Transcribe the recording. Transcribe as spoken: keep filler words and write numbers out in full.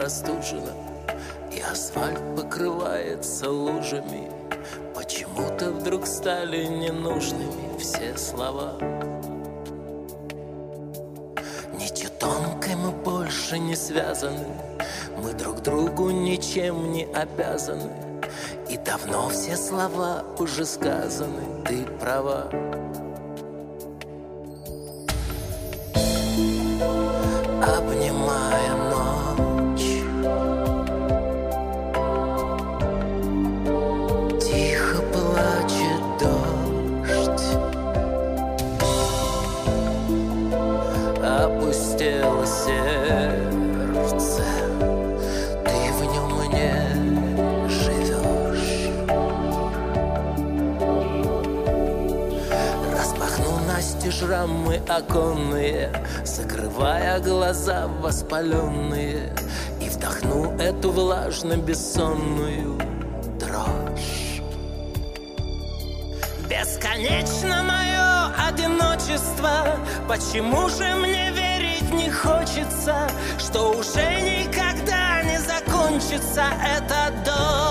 простужена, и асфальт покрывается лужами. Почему-то вдруг стали ненужными все слова. Нитью тонкой мы больше не связаны, мы друг другу ничем не обязаны, и давно все слова уже сказаны, ты права. Обнимая ночь, тихо плачет дождь, опустело сердце, ты в нем не живешь. Распахну настежь рамы оконные, закрывая глаза воспаленные, и вдохну эту влажно-бессонную дрожь. Бесконечно мое одиночество, почему же мне верить не хочется, что уже никогда не закончится эта дождь?